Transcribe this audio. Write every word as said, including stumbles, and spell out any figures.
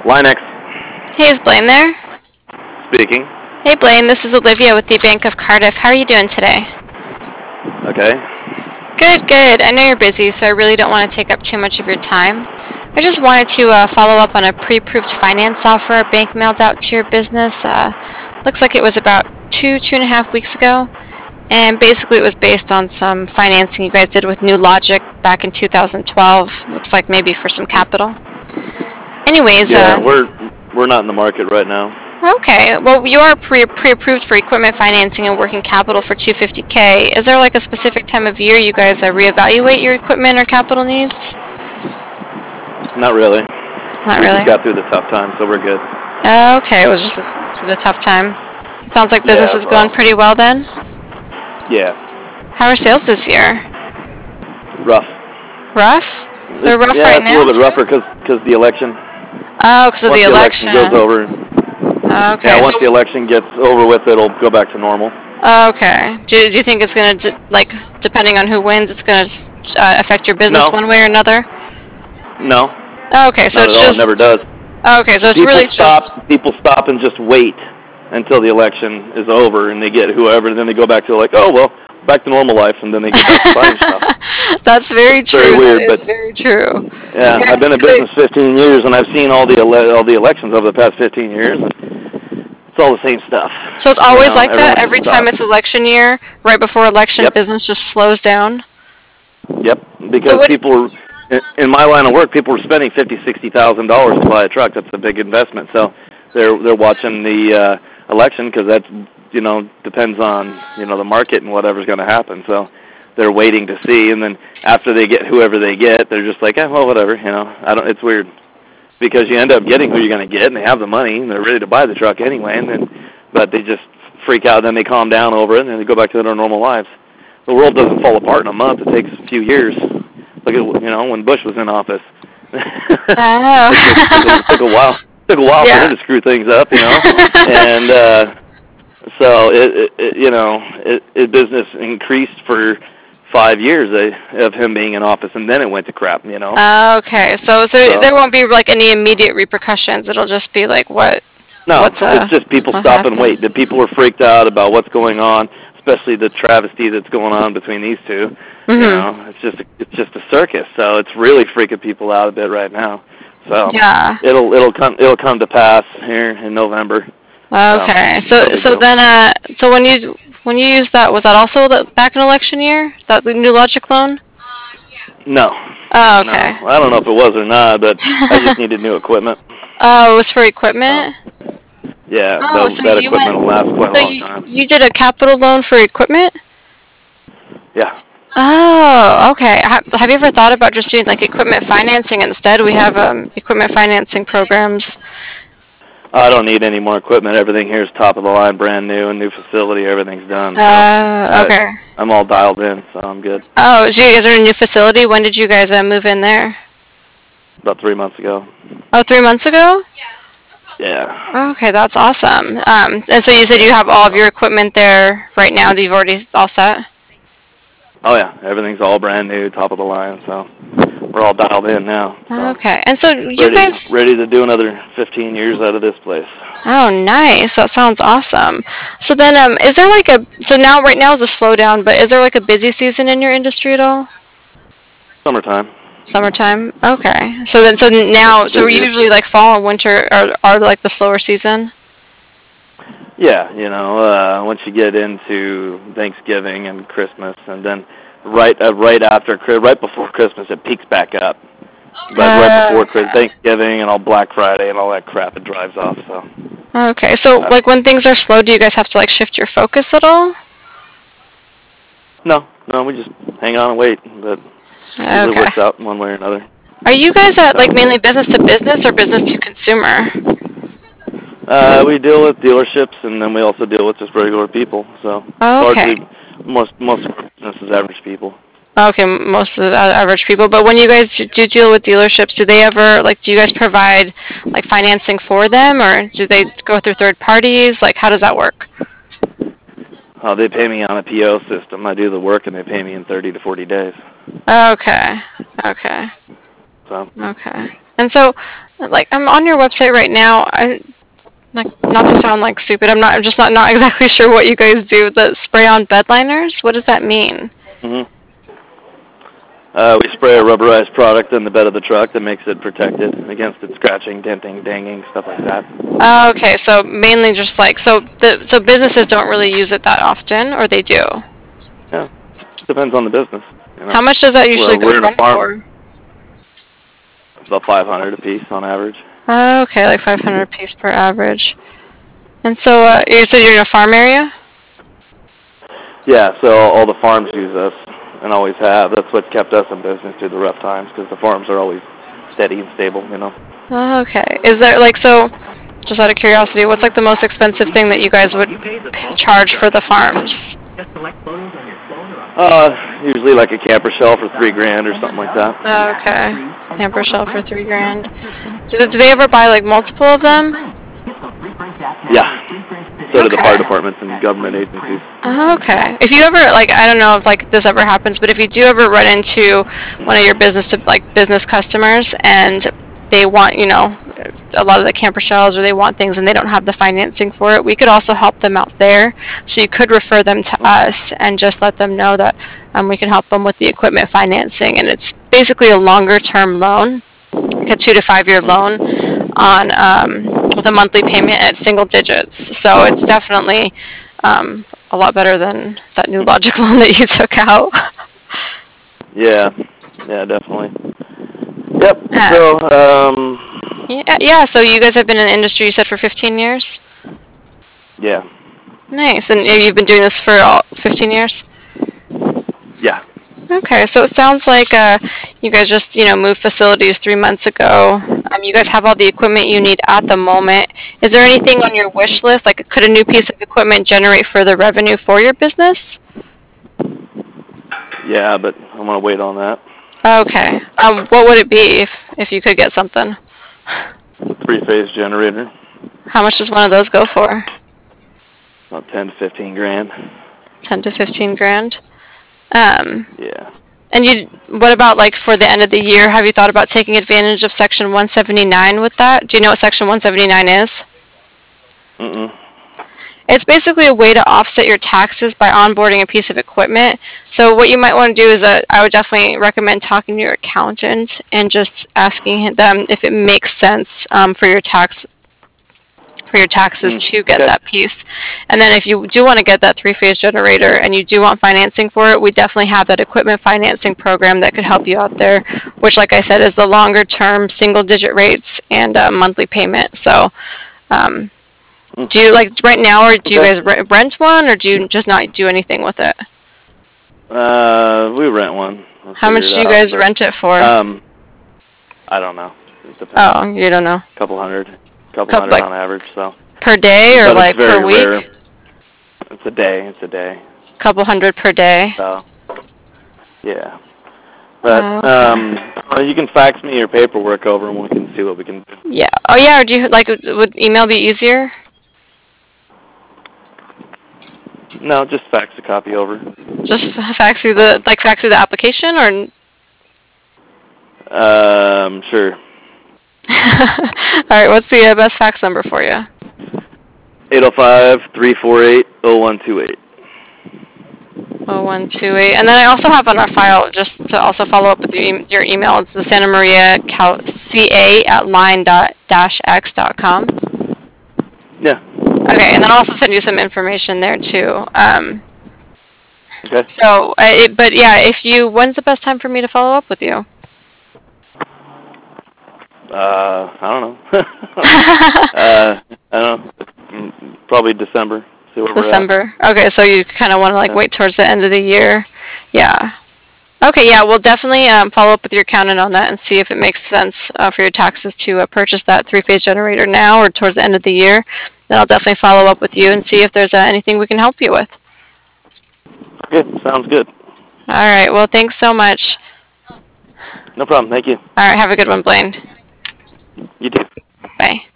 Linex Hey, is Blaine there? speaking. Hey, Blaine, this is Olivia with the Bank of Cardiff. How are you doing today? Okay. Good, good. I know you're busy, so I really don't want to take up too much of your time. I just wanted to uh, follow up on a pre-approved finance offer our bank mailed out to your business. Uh, looks like it was about two, two and a half weeks ago. And basically it was based on some financing you guys did with New Logic back in two thousand twelve. Looks like maybe for some capital. Anyways, Yeah, uh, we're we're not in the market right now. okay. Well, you are pre pre-approved for equipment financing and working capital for two hundred fifty K. Is there like a specific time of year you guys uh, reevaluate your equipment or capital needs? Not really. Not We really. just got through the tough time, so we're good. Uh, okay, it was just a, through the tough time. Sounds like business Yeah, is going well, pretty well then. yeah, How are sales this year? rough. Rough? They're It's, rough yeah, right it's a now? little bit rougher because the election. Oh, because of Once the the election goes election. over, Okay, yeah, once so the election gets over with, it'll go back to normal. okay. Do, do you think it's gonna d- like depending on who wins, it's gonna uh, affect your business No, one way or another? no, Okay, so not at it's all. It just never does. okay, so it's People really just stop. People stop and just wait until the election is over, and they get whoever, and then they go back to like, oh well, back to normal life, and then they get back to buying stuff. That's very It's very true. That weird, is but very true. yeah, Yeah, I've been in 'cause I- business fifteen years, and I've seen all the ele- all the elections over the past fifteen years. And it's all the same stuff. so it's You always know, like that. everyone Every just time stops. it's election year, right before election, Yep, business just slows down. yep. So Because what? people were in in my line of work, people were spending fifty, sixty thousand dollars to buy a truck. That's a big investment. So they're they're watching the uh, election because that's you know depends on you know the market and whatever's going to happen. So they're waiting to see, and then after they get whoever they get, they're just like, eh, well, whatever. You know, I don't. It's weird because you end up getting who you're going to get, and they have the money, and they're ready to buy the truck anyway, and then but they just freak out, then they calm down over it, and then they go back to their normal lives. The world doesn't fall apart in a month. It takes a few years. Look at you know when Bush was in office. Oh. it took, took, a, took a while. Took a while for Yeah. him to screw things up, you know, and uh, so it, it, it you know it, it business increased for five years of him being in office, and then it went to crap, you know. Okay, so so So there won't be like any immediate repercussions. It'll just be like what no, what's uh it's just people what stop and happened. wait. The people are freaked out about what's going on, especially the travesty that's going on between these two. You Mhm. know, it's just it's just a circus. So it's really freaking people out a bit right now. So Yeah. it'll it'll come it'll come to pass here in November. So Okay. no So big so deal. then uh so when you when you used that, was that also the, back in election year? That the New Logic loan? No, Oh, no, okay. I don't know if it was or not, but I just needed new equipment. Oh, it was for So equipment? yeah, Oh, that so that you equipment went will last quite a so long you time. you did a capital loan for equipment? Yeah. Oh, okay. Ha- Have you ever thought about just doing like equipment financing instead? We have um, equipment financing programs. I don't need any more equipment. Everything here is top of the line, brand new, and new facility. Everything's done. So Uh, I, okay. I'm all dialed in, so I'm good. Oh, so you guys are in a new facility. When did you guys uh, move in there? About three months ago. Oh, three months ago? Yeah. Okay, that's awesome. Um, and so you said you Yeah. have all of So. your equipment there right now that you've already all set? Oh yeah, everything's all brand new, top of the line. So we're all dialed in now. So Okay. And so you ready, guys, ready to do another fifteen years out of this place. oh, nice. That sounds awesome. So then, um, is there like a, so now, right now is a slowdown, but is there like a busy season in your industry at all? Summertime. Summertime? Okay. So then, so It's now, the so busiest. usually like fall and winter are, are like the slower season? Yeah, you know, uh, once you get into Thanksgiving and Christmas, and then right uh, right after right before Christmas, it peaks back up. But right Uh, before Chris- Thanksgiving and all Black Friday and all that crap, it drives off. So okay. So uh, like when things are slow, do you guys have to like shift your focus at all? no, no, we just hang on and wait. But usually Okay. works out one way or another. Are you guys at like So mainly business to business or business to consumer? uh, we deal with dealerships, and then we also deal with just regular people. So Okay. largely, most most of our business is average people. Okay, m- most of the a- average people. But when you guys d- do deal with dealerships, do they ever like do you guys provide like financing for them or do they go through third parties? Like how does that work? Uh, they pay me on a P O system. I do the work, and they pay me in thirty to forty days. Okay. Okay. So Okay. And so, like, I'm on your website right now. I like not to sound like stupid. I'm not. I'm just not not exactly sure what you guys do. The spray on bed liners. What does that mean? Mm-hmm. Uh, we spray a rubberized product in the bed of the truck that makes it protected against it scratching, denting, danging, stuff like that. Oh, okay, so mainly just like so the so businesses don't really use it that often, or they do. Yeah, depends on the business. You know? How much does that usually well, go we're in a farm. for? About five hundred a piece on average. Oh, okay, like five hundred a piece per average. And so uh, you said you're in a farm area? Yeah, so all the farms use us. And always have. That's what's kept us in business through the rough times, because the farms are always steady and stable, you know. Oh, okay. Is there like so? Just out of curiosity, what's like the most expensive thing that you guys would charge for the farms? Uh, usually like a camper shell for three grand or something like that. Oh, okay, camper shell for three grand. Do, do they ever buy like multiple of them? Yeah. So do the Okay. fire departments and government agencies. Oh, okay. If you ever like, I don't know if like this ever happens, but if you do ever run into one of your business like business customers and they want, you know, a lot of the camper shells or they want things and they don't have the financing for it, we could also help them out there. So you could refer them to us and just let them know that um, we can help them with the equipment financing, and it's basically a longer term loan, like a two to five year loan on um, with a monthly payment at single digits. So it's definitely um, a lot better than that new Logic loan that you took out. Yeah, yeah, definitely. Yep. Uh, So, um, yeah, yeah. So you guys have been in the industry, you said, for fifteen years. yeah, Nice. And you've been doing this for all fifteen years. yeah. Okay, so it sounds like uh, you guys just, you know, moved facilities three months ago. Um, you guys have all the equipment you need at the moment. Is there anything on your wish list? Like, could a new piece of equipment generate further revenue for your business? Yeah, but I want to wait on that. Okay. Um, what would it be if, if you could get something? Three-phase generator. How much does one of those go for? About ten to fifteen grand. Ten to fifteen grand. Um, Yeah. and you, what about like for the end of the year? Have you thought about taking advantage of Section one seventy-nine with that? Do you know what Section one seventy-nine is? Mm-mm. It's basically a way to offset your taxes by onboarding a piece of equipment. So what you might want to do is that I would definitely recommend talking to your accountant and just asking them if it makes sense um, for your tax for your taxes Mm, to get okay. that piece. And then if you do want to get that three-phase generator and you do want financing for it, we definitely have that equipment financing program that could help you out there, which, like I said, is the longer-term single-digit rates and uh, monthly payment. So um, Mm. do you, like, right now, or do you Okay. guys re- rent one, or do you just not do anything with it? Uh, we rent one. We'll How much figure do it you out, guys but, rent it for? Um, I don't know. It depends. Oh, you don't know. Couple hundred. Couple Couple, hundred like, on average, so. per day or But like it's very per week? rare. It's a day. It's a day. Couple hundred per day. So, yeah. But Oh, okay. um, well, you can fax me your paperwork over, and we can see what we can do. Yeah. Oh, yeah. Or do you like? Would email be easier? No, just fax a copy over. Just fax you the like fax you the application, or? Um, sure. All right. What's the uh, best fax number for you? eight oh five, three four eight, oh one two eight. Oh one two eight. And then I also have on our file, just to also follow up with your, e- your email. It's the Santa Maria Cal- ca at line dot dash x dot com. Yeah. Okay, and then I'll also send you some information there too. Um, Okay. so, uh, it, but yeah, if you, when's the best time for me to follow up with you? Uh, I don't know. uh, I don't know. Mm, Probably December. See where we're at. December. Okay, so you kind of want to like Yeah. wait towards the end of the year. Yeah. Okay, yeah, we'll definitely um, follow up with your accountant on that and see if it makes sense uh, for your taxes to uh, purchase that three-phase generator now or towards the end of the year. Then I'll definitely follow up with you and see if there's uh, anything we can help you with. Okay, sounds good. All right, well, thanks so much. No problem. Thank you. All right, have a good one, Blaine. You too. Bye.